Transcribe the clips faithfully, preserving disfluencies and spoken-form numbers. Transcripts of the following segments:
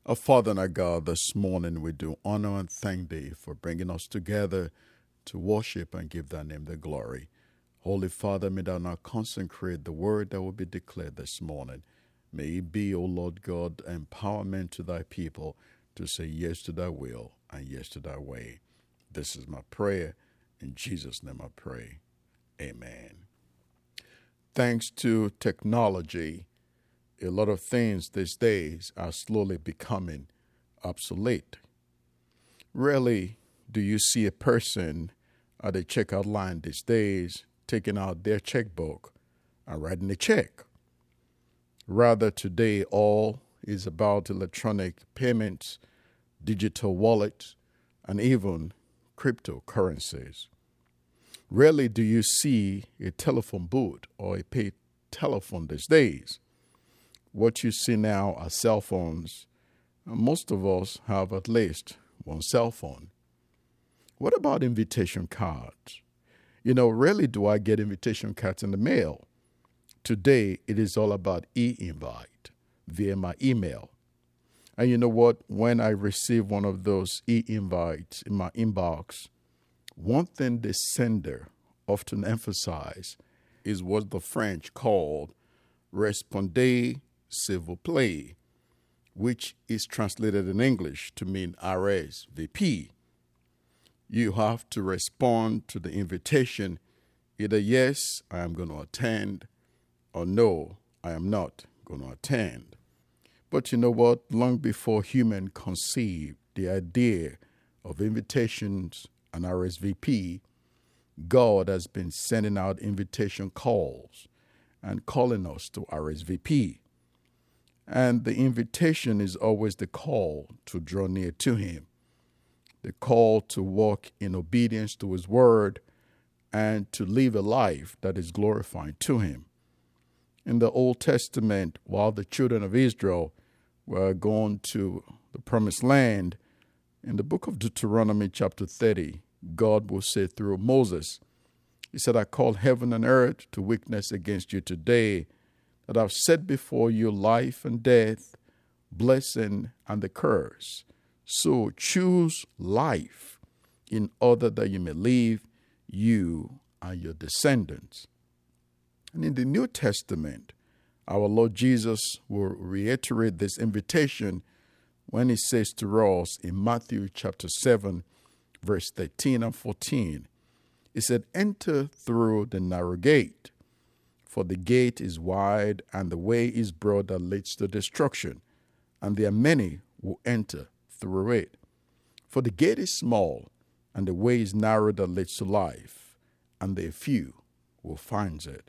Our Father and our God, this morning we do honor and thank Thee for bringing us together to worship and give Thy name the glory. Holy Father, may Thou now consecrate the word that will be declared this morning. May it be, O Lord God, empowerment to Thy people to say yes to Thy will and yes to Thy way. This is my prayer. In Jesus' name I pray. Amen. Thanks to technology, a lot of things these days are slowly becoming obsolete. Rarely do you see a person at the checkout line these days taking out their checkbook and writing a check. Rather, today, all is about electronic payments, digital wallets, and even cryptocurrencies. Rarely do you see a telephone booth or a paid telephone these days. What you see now are cell phones, and most of us have at least one cell phone. What about invitation cards? You know, rarely do I get invitation cards in the mail. Today, it is all about e-invite via my email. And you know what? When I receive one of those e-invites in my inbox, one thing the sender often emphasizes is what the French called "répondez s'il vous plaît," which is translated in English to mean R S V P. You have to respond to the invitation, either yes, I am going to attend, or no, I am not going to attend. But you know what? Long before human conceived the idea of invitations and R S V P, God has been sending out invitation calls and calling us to R S V P. And the invitation is always the call to draw near to Him, the call to walk in obedience to His word and to live a life that is glorifying to Him. In the Old Testament, while the children of Israel were going to the promised land, in the book of Deuteronomy chapter thirty, God will say through Moses, He said, I call heaven and earth to witness against you today that I've set before you life and death, blessing and the curse. So choose life in order that you may live, you and your descendants. And in the New Testament, our Lord Jesus will reiterate this invitation when He says to us in Matthew chapter seven, verse thirteen and fourteen, He said, enter through the narrow gate, for the gate is wide and the way is broad that leads to destruction, and there are many who enter through it. For the gate is small and the way is narrow that leads to life, and there are few who finds it.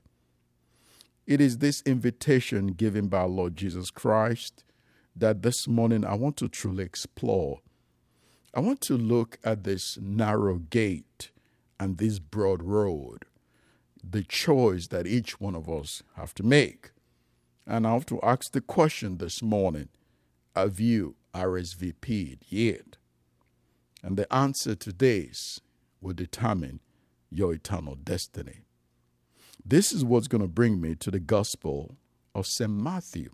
It is this invitation given by our Lord Jesus Christ that this morning I want to truly explore. I want to look at this narrow gate and this broad road, the choice that each one of us have to make. And I have to ask the question this morning, have you R S V P'd yet? And the answer to this will determine your eternal destiny. This is what's going to bring me to the Gospel of Saint Matthew.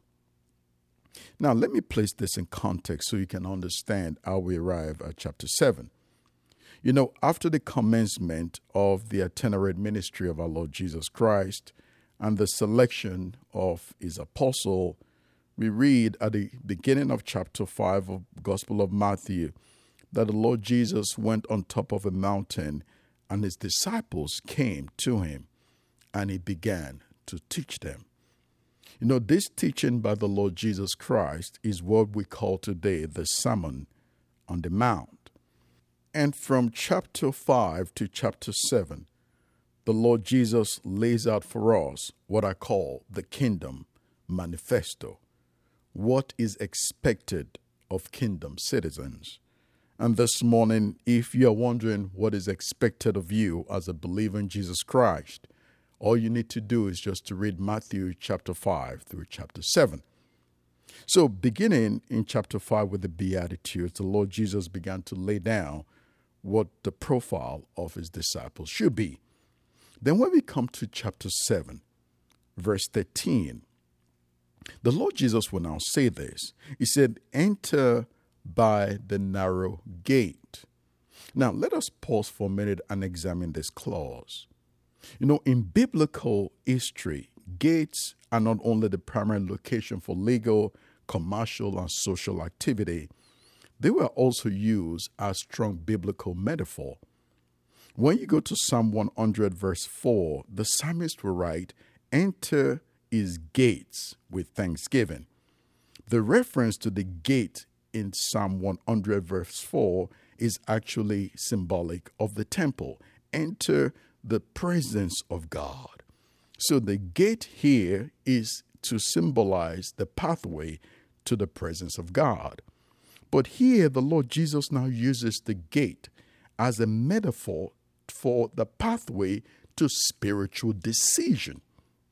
Now, let me place this in context so you can understand how we arrive at chapter seven. You know, after the commencement of the itinerant ministry of our Lord Jesus Christ and the selection of His apostle, we read at the beginning of chapter five of the Gospel of Matthew that the Lord Jesus went on top of a mountain and His disciples came to Him and He began to teach them. You know, this teaching by the Lord Jesus Christ is what we call today the Sermon on the Mount. And from chapter five to chapter seven, the Lord Jesus lays out for us what I call the Kingdom Manifesto, what is expected of kingdom citizens. And this morning, if you're wondering what is expected of you as a believer in Jesus Christ, all you need to do is just to read Matthew chapter five through chapter seven. So beginning in chapter five with the Beatitudes, the Lord Jesus began to lay down what the profile of His disciples should be. Then when we come to chapter seven, verse thirteen, The Lord Jesus will now say this. He said, enter by the narrow gate. Now, let us pause for a minute and examine this clause. You know, in biblical history, gates are not only the primary location for legal, commercial, and social activity, they were also used as strong biblical metaphor. When you go to Psalm one hundred verse four, the psalmist will write, enter his gates with thanksgiving. The reference to the gate in Psalm one hundred verse four is actually symbolic of the temple. Enter the presence of God. So the gate here is to symbolize the pathway to the presence of God. But here the Lord Jesus now uses the gate as a metaphor for the pathway to spiritual decision.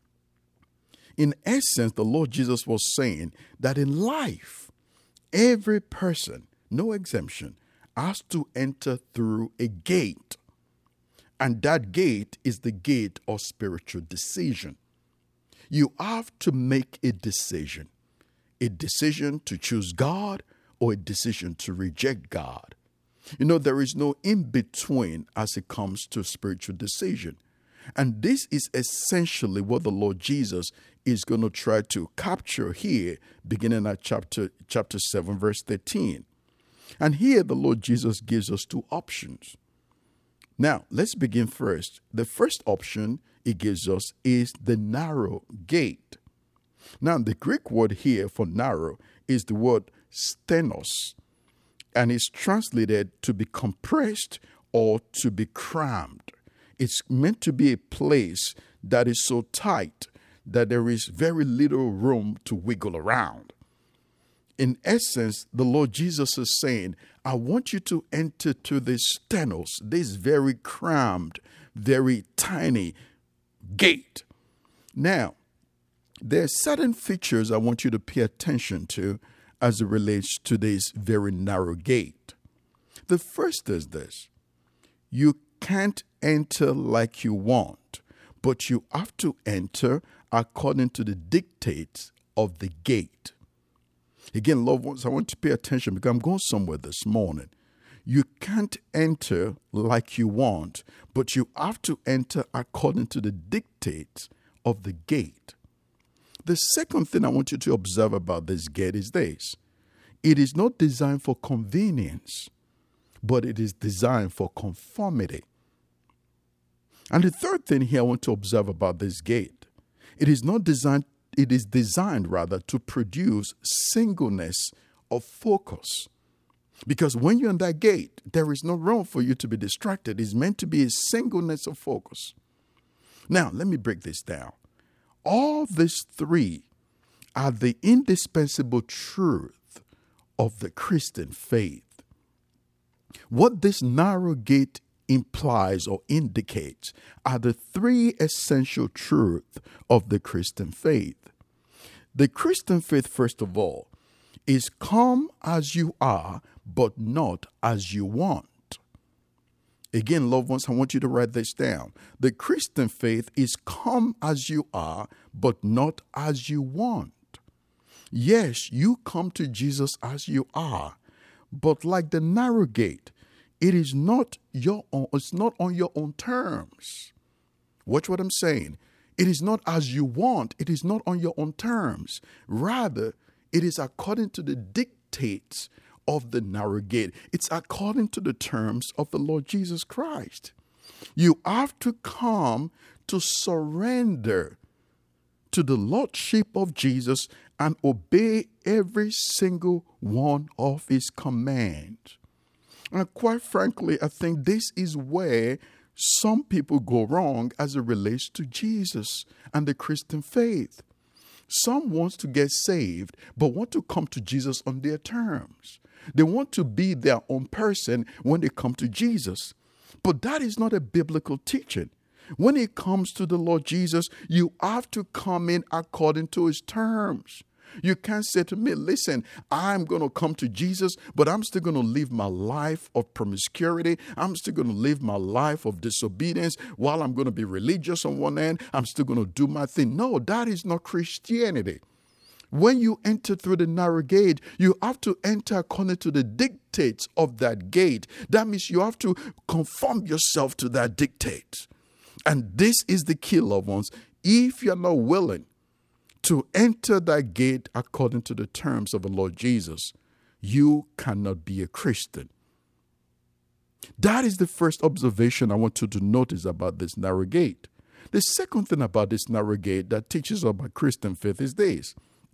In essence, the Lord Jesus was saying that in life, every person, no exemption, has to enter through a gate. And that gate is the gate of spiritual decision. You have to make a decision, a decision to choose God or a decision to reject God. You know, there is no in-between as it comes to spiritual decision. And this is essentially what the Lord Jesus is going to try to capture here, beginning at chapter, chapter seven, verse thirteen. And here the Lord Jesus gives us two options. Now, let's begin first. The first option he gives us is the narrow gate. Now, the Greek word here for narrow is the word stenos, and it's translated to be compressed or to be crammed. It's meant to be a place that is so tight that there is very little room to wiggle around. In essence, the Lord Jesus is saying, I want you to enter to this stenos, this very crammed, very tiny gate. Now, there are certain features I want you to pay attention to as it relates to this very narrow gate. The first is this: you can't enter like you want, but you have to enter according to the dictates of the gate. Again, loved ones, I want you to pay attention because I'm going somewhere this morning. You can't enter like you want, but you have to enter according to the dictates of the gate. The second thing I want you to observe about this gate is this: it is not designed for convenience, but it is designed for conformity. And the third thing here I want to observe about this gate, it is not designed, it is designed rather to produce singleness of focus. Because when you're in that gate, there is no room for you to be distracted. It's meant to be a singleness of focus. Now, let me break this down. All these three are the indispensable truth of the Christian faith. What this narrow gate implies or indicates are the three essential truths of the Christian faith. The Christian faith, first of all, is come as you are, but not as you want. Again, loved ones, I want you to write this down. The Christian faith is come as you are, but not as you want. Yes, you come to Jesus as you are, but like the narrow gate, it is not your own, it's not on your own terms. Watch what I'm saying. It is not as you want. It is not on your own terms. Rather, it is according to the dictates of the narrow gate. It's according to the terms of the Lord Jesus Christ. You have to come to surrender to the Lordship of Jesus and obey every single one of his commands. And quite frankly, I think this is where some people go wrong as it relates to Jesus and the Christian faith. Some want to get saved, but want to come to Jesus on their terms. They want to be their own person when they come to Jesus. But that is not a biblical teaching. When it comes to the Lord Jesus, you have to come in according to his terms. You can't say to me, listen, I'm going to come to Jesus, but I'm still going to live my life of promiscuity. I'm still going to live my life of disobedience. While I'm going to be religious on one end, I'm still going to do my thing. No, that is not Christianity. When you enter through the narrow gate, you have to enter according to the dictates of that gate. That means you have to conform yourself to that dictate. And this is the key, loved ones. If you're not willing to enter that gate according to the terms of the Lord Jesus, you cannot be a Christian. That is the first observation I want you to notice about this narrow gate. The second thing about this narrow gate that teaches us about Christian faith is this.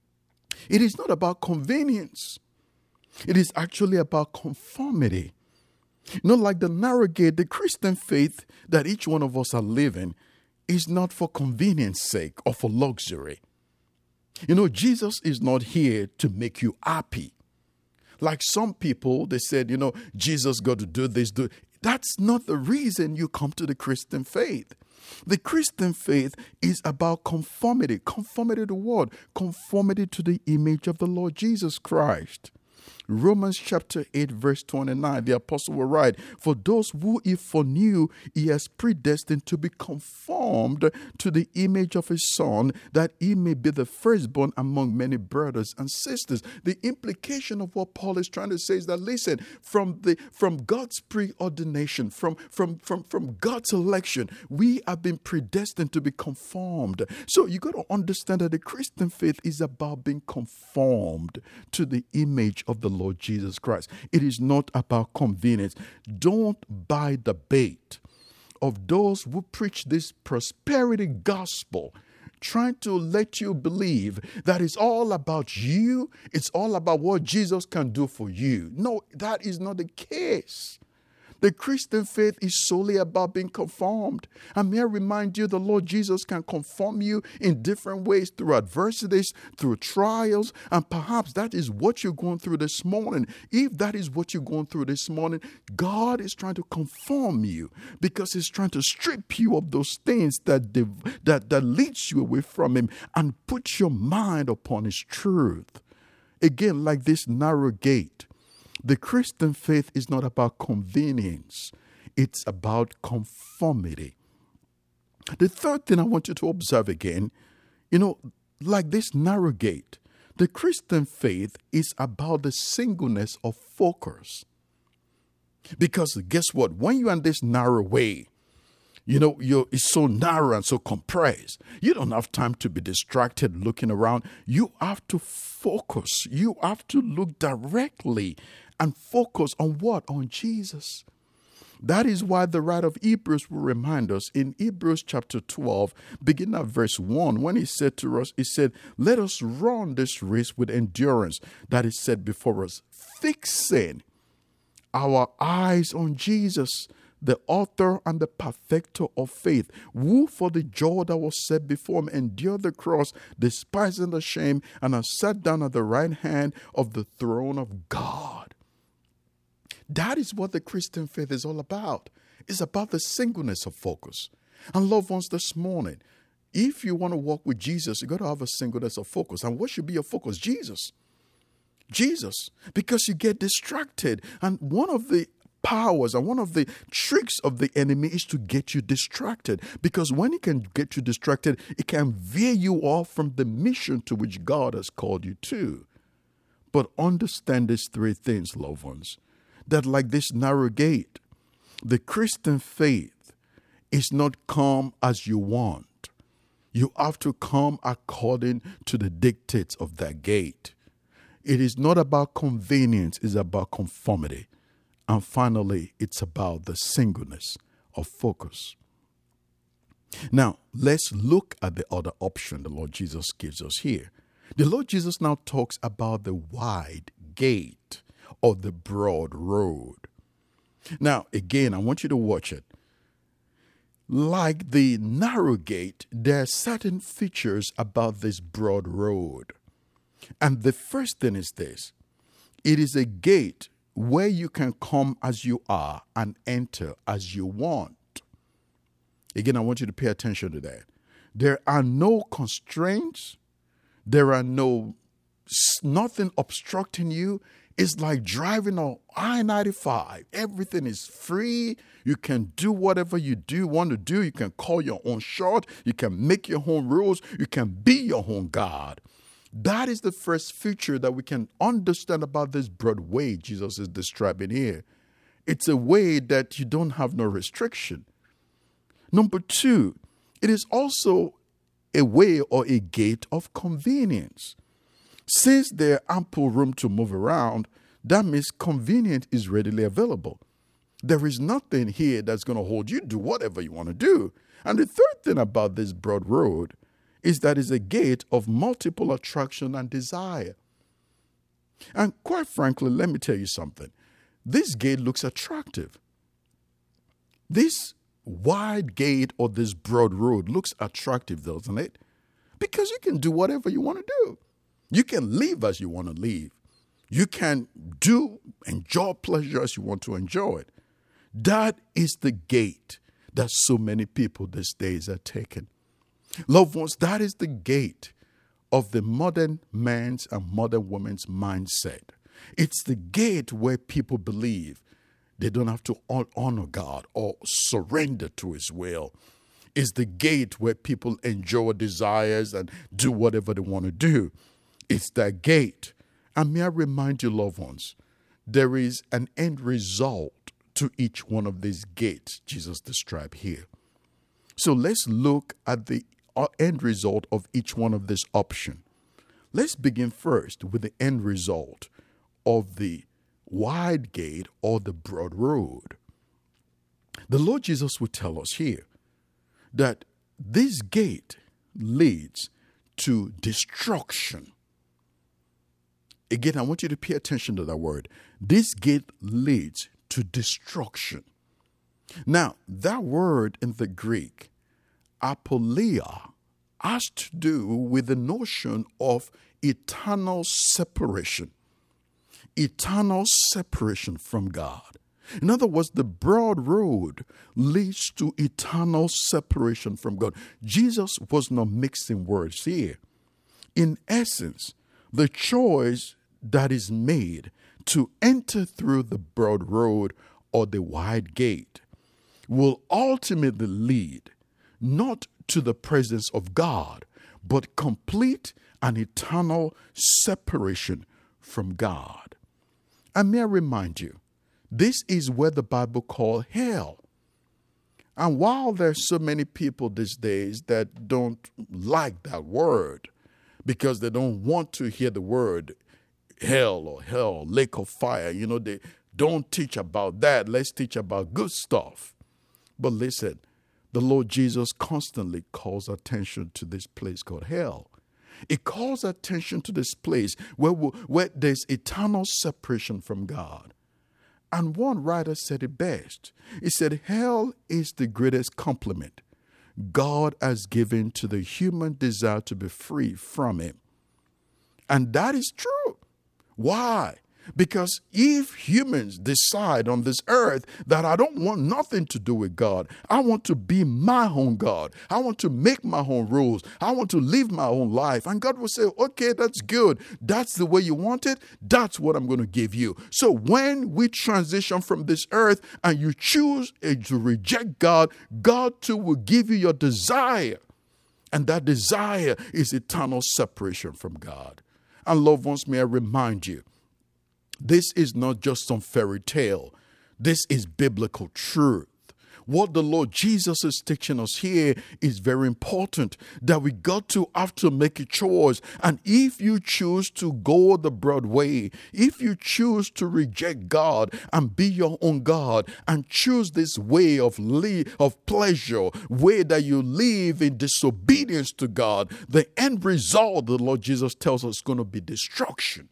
It is not about convenience. It is actually about conformity. Not like the narrow gate, the Christian faith that each one of us are living is not for convenience sake or for luxury. You know, Jesus is not here to make you happy. Like some people, they said, you know, Jesus got to do this, do. That's not the reason you come to the Christian faith. The Christian faith is about conformity. Conformity to what? Conformity to the image of the Lord Jesus Christ. Romans chapter eight verse twenty-nine, the apostle will write, for those who he foreknew, he has predestined to be conformed to the image of his Son, that he may be the firstborn among many brothers and sisters. The implication of what Paul is trying to say is that, listen, from the from God's preordination, from, from, from, from God's election, we have been predestined to be conformed. So you got to understand that the Christian faith is about being conformed to the image of the Lord Jesus Christ. It is not about convenience. Don't buy the bait of those who preach this prosperity gospel, trying to let you believe that it's all about you. It's all about what Jesus can do for you. No, that is not the case. The Christian faith is solely about being conformed. And may I remind you, the Lord Jesus can conform you in different ways, through adversities, through trials, and perhaps that is what you're going through this morning. If that is what you're going through this morning, God is trying to conform you because he's trying to strip you of those things that, that, that leads you away from him and put your mind upon his truth. Again, like this narrow gate, the Christian faith is not about convenience. It's about conformity. The third thing I want you to observe again, you know, like this narrow gate, the Christian faith is about the singleness of focus. Because guess what? When you're in this narrow way, you know, you're, it's so narrow and so compressed. You don't have time to be distracted looking around. You have to focus. You have to look directly and focus on what? On Jesus. That is why the writer of Hebrews will remind us in Hebrews chapter twelve, beginning at verse one, when he said to us, he said, let us run this race with endurance that is set before us, fixing our eyes on Jesus, the author and the perfecter of faith, who for the joy that was set before him endured the cross, despising the shame, and has sat down at the right hand of the throne of God. That is what the Christian faith is all about. It's about the singleness of focus. And loved ones, this morning, if you want to walk with Jesus, you got to have a singleness of focus. And what should be your focus? Jesus. Jesus. Because you get distracted. And one of the powers and one of the tricks of the enemy is to get you distracted, because when he can get you distracted, it can veer you off from the mission to which God has called you to. But understand these three things, loved ones, that like this narrow gate, the Christian faith is not come as you want. You have to come according to the dictates of that gate. It is not about convenience, it's about conformity. And finally, it's about the singleness of focus. Now, let's look at the other option the Lord Jesus gives us here. The Lord Jesus now talks about the wide gate or the broad road. Now, again, I want you to watch it. Like the narrow gate, there are certain features about this broad road. And the first thing is this. It is a gate where you can come as you are and enter as you want. Again, I want you to pay attention to that. There are no constraints. There are no, nothing obstructing you. It's like driving on I ninety-five. Everything is free. You can do whatever you do want to do. You can call your own shot. You can make your own rules. You can be your own God. That is the first feature that we can understand about this broad way Jesus is describing here. It's a way that you don't have no restriction. Number two, it is also a way or a gate of convenience. Since there are ample room to move around, that means convenience is readily available. There is nothing here that's going to hold you to do whatever you want to do. And the third thing about this broad road is that it's a gate of multiple attraction and desire. And quite frankly, let me tell you something. This gate looks attractive. This wide gate or this broad road looks attractive, doesn't it? Because you can do whatever you want to do. You can live as you want to live. You can do, enjoy pleasure as you want to enjoy it. That is the gate that so many people these days are taking. Loved ones, that is the gate of the modern man's and modern woman's mindset. It's the gate where people believe they don't have to honor God or surrender to His will. It's the gate where people enjoy desires and do whatever they want to do. It's that gate. And may I remind you, loved ones, there is an end result to each one of these gates Jesus described here. So let's look at the end result of each one of this option. Let's begin first with the end result of the wide gate or the broad road. The Lord Jesus will tell us here that this gate leads to destruction. Again, I want you to pay attention to that word. This gate leads to destruction. Now, that word in the Greek, apoleia, has to do with the notion of eternal separation. Eternal separation from God. In other words, the broad road leads to eternal separation from God. Jesus was not mixing words here. In essence, the choice that is made to enter through the broad road or the wide gate will ultimately lead not to the presence of God, but complete and eternal separation from God. And may I remind you, this is what the Bible calls hell. And while there's so many people these days that don't like that word because they don't want to hear the word hell or hell, lake of fire, you know, they don't teach about that. Let's teach about good stuff. But listen, the Lord Jesus constantly calls attention to this place called hell. It calls attention to this place where, where there's eternal separation from God. And one writer said it best. He said, hell is the greatest compliment God has given to the human desire to be free from Him. And that is true. Why? Because if humans decide on this earth that I don't want nothing to do with God, I want to be my own God. I want to make my own rules. I want to live my own life. And God will say, okay, that's good. That's the way you want it. That's what I'm going to give you. So when we transition from this earth and you choose to reject God, God too will give you your desire. And that desire is eternal separation from God. And loved ones, may I remind you, this is not just some fairy tale. This is biblical truth. What the Lord Jesus is teaching us here is very important, that we got to have to make a choice. And if you choose to go the broad way, if you choose to reject God and be your own God and choose this way of li- of pleasure, way that you live in disobedience to God, the end result, the Lord Jesus tells us, is going to be destruction.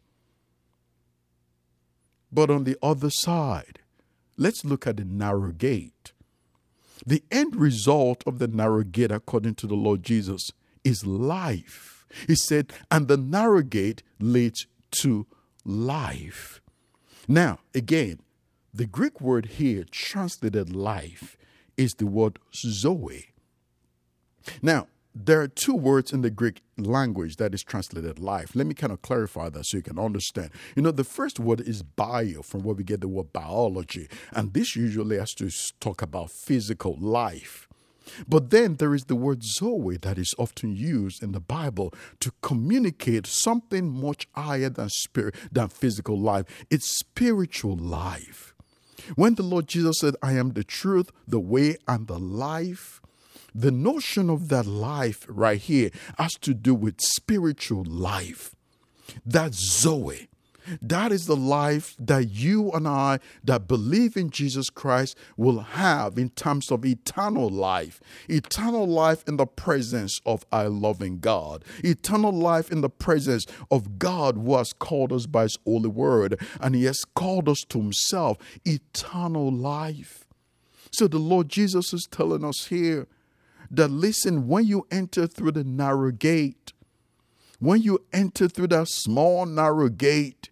But on the other side, let's look at the narrow gate. The end result of the narrow gate, according to the Lord Jesus, is life. He said, and the narrow gate leads to life. Now, again, the Greek word here translated life is the word zoe. Now, there are two words in the Greek language that is translated life. Let me kind of clarify that so you can understand. You know, the first word is bio, from where we get the word biology. And this usually has to talk about physical life. But then there is the word Zoe that is often used in the Bible to communicate something much higher than spirit, than physical life. It's spiritual life. When the Lord Jesus said, I am the truth, the way, and the life, the notion of that life right here has to do with spiritual life. That's Zoe. That is the life that you and I that believe in Jesus Christ will have in terms of eternal life. Eternal life in the presence of our loving God. Eternal life in the presence of God who has called us by his holy word. And he has called us to himself. Eternal life. So the Lord Jesus is telling us here that, listen, when you enter through the narrow gate, when you enter through that small narrow gate,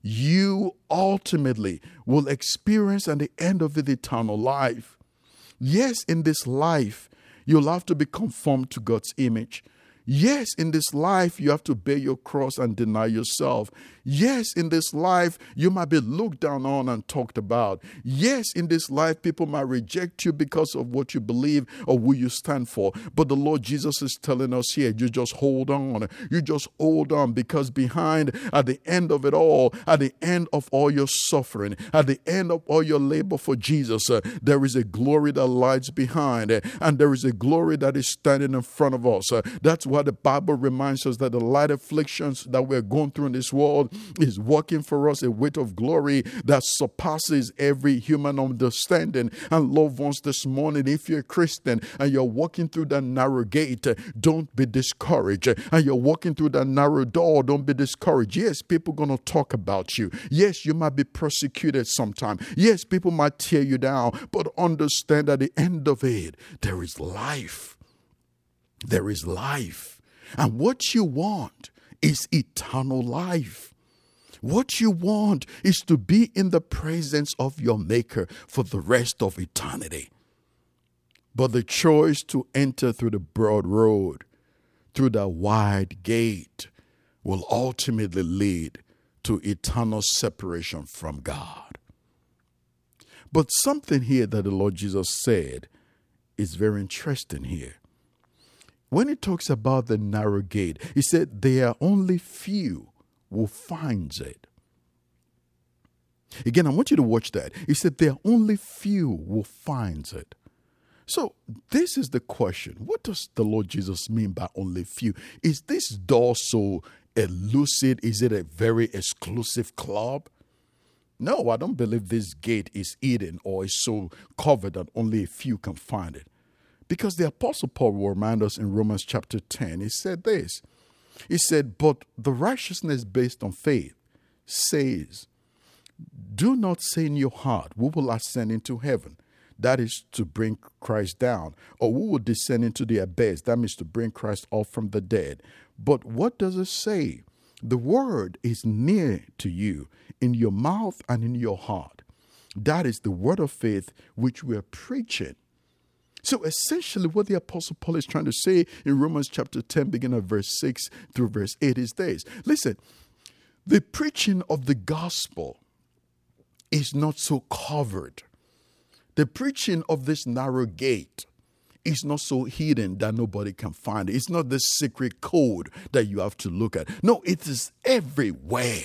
you ultimately will experience at the end of it eternal life. Yes, in this life, you'll have to be conformed to God's image. Yes, in this life, you have to bear your cross and deny yourself. Yes, in this life, you might be looked down on and talked about. Yes, in this life, people might reject you because of what you believe or who you stand for. But the Lord Jesus is telling us here, you just hold on. You just hold on, because behind, at the end of it all, at the end of all your suffering, at the end of all your labor for Jesus, uh, there is a glory that lies behind, uh, and there is a glory that is standing in front of us. Uh, that's why the Bible reminds us that the light afflictions that we're going through in this world is working for us a weight of glory that surpasses every human understanding. And loved ones, this morning, if you're a Christian and you're walking through that narrow gate, don't be discouraged. And you're walking through that narrow door, don't be discouraged. Yes, people are going to talk about you. Yes, you might be persecuted sometime. Yes, people might tear you down. But understand at the end of it, there is life. There is life. And what you want is eternal life. What you want is to be in the presence of your Maker for the rest of eternity. But the choice to enter through the broad road, through the wide gate, will ultimately lead to eternal separation from God. But something here that the Lord Jesus said is very interesting here. When he talks about the narrow gate, he said there are only few who finds it. Again, I want you to watch that. He said there are only few who finds it. So this is the question. What does the Lord Jesus mean by only few? Is this door so elusive? Is it a very exclusive club? No, I don't believe this gate is hidden or is so covered that only a few can find it. Because the Apostle Paul will remind us in Romans chapter ten, he said this. He said, but the righteousness based on faith says, do not say in your heart, we will ascend into heaven. That is to bring Christ down. Or we will descend into the abyss. That means to bring Christ up from the dead. But what does it say? The word is near to you, in your mouth and in your heart. That is the word of faith which we are preaching. So essentially what the Apostle Paul is trying to say in Romans chapter ten, beginning at verse six through verse eight is this. Listen, the preaching of the gospel is not so covered. The preaching of this narrow gate is not so hidden that nobody can find it. It's not this secret code that you have to look at. No, it is everywhere.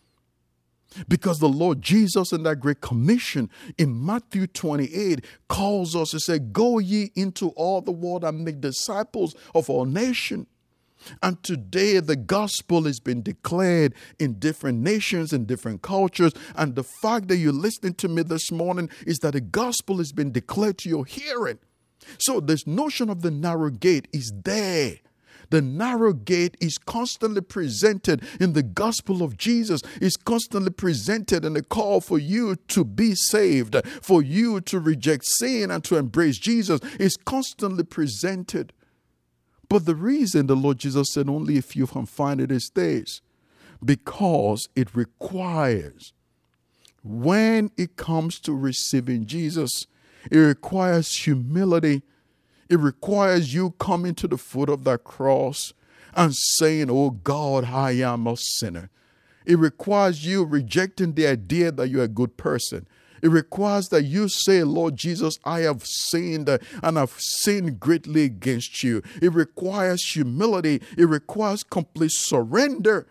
Because the Lord Jesus in that great commission in Matthew twenty-eight calls us and said, go ye into all the world and make disciples of all nations. And today the gospel has been declared in different nations, in different cultures. And the fact that you're listening to me this morning is that the gospel has been declared to your hearing. So this notion of the narrow gate is there. The narrow gate is constantly presented in the gospel of Jesus. It's constantly presented in the call for you to be saved, for you to reject sin and to embrace Jesus. It's constantly presented. But the reason the Lord Jesus said only if you can find it is this, because it requires, when it comes to receiving Jesus, it requires humility. It requires you coming to the foot of that cross and saying, oh God, I am a sinner. It requires you rejecting the idea that you're a good person. It requires that you say, Lord Jesus, I have sinned and I've sinned greatly against you. It requires humility. It requires complete surrender.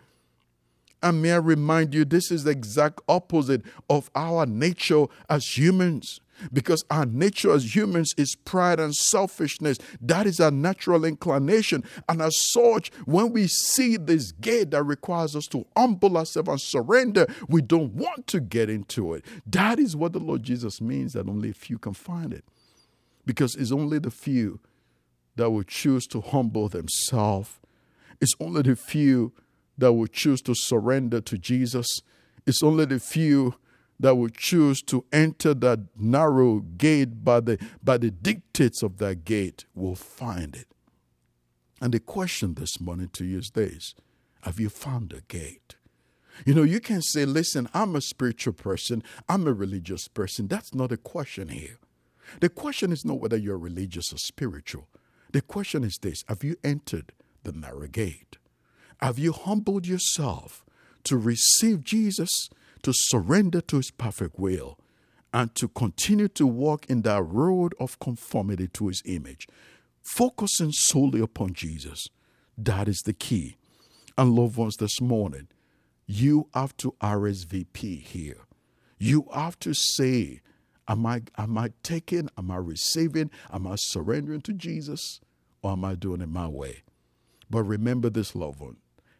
And may I remind you, this is the exact opposite of our nature as humans. Because our nature as humans is pride and selfishness. That is our natural inclination. And as such, when we see this gate that requires us to humble ourselves and surrender, we don't want to get into it. That is what the Lord Jesus means, that only a few can find it. Because it's only the few that will choose to humble themselves. It's only the few that will choose to surrender to Jesus. It's only the few that will choose to enter that narrow gate by the, by the dictates of that gate will find it. And the question this morning to you is this: have you found the gate? You know, you can say, listen, I'm a spiritual person, I'm a religious person. That's not the question here. The question is not whether you're religious or spiritual. The question is this: have you entered the narrow gate? Have you humbled yourself to receive Jesus, to surrender to his perfect will, and to continue to walk in that road of conformity to his image, focusing solely upon Jesus? That is the key. And loved ones, this morning, you have to R S V P here. You have to say, am I, am I taking, am I receiving, am I surrendering to Jesus, or am I doing it my way? But remember this, loved one,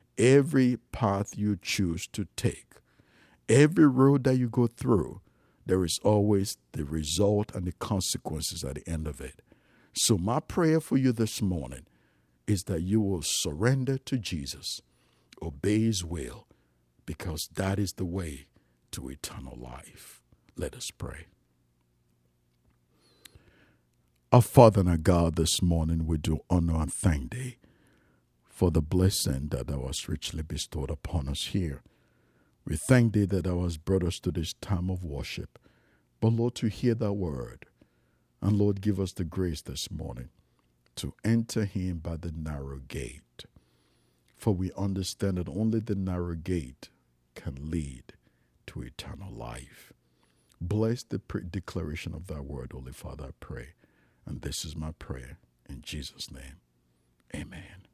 every path you choose to take, every road that you go through, there is always the result and the consequences at the end of it. So my prayer for you this morning is that you will surrender to Jesus, obey his will, because that is the way to eternal life. Let us pray. Our Father and our God, this morning we do honor and thank thee for the blessing that thou hast richly bestowed upon us here. We thank thee that thou hast brought us to this time of worship. But Lord, to hear thy word, and Lord, give us the grace this morning to enter him by the narrow gate. For we understand that only the narrow gate can lead to eternal life. Bless the pre- declaration of thy word, Holy Father, I pray. And this is my prayer in Jesus' name. Amen.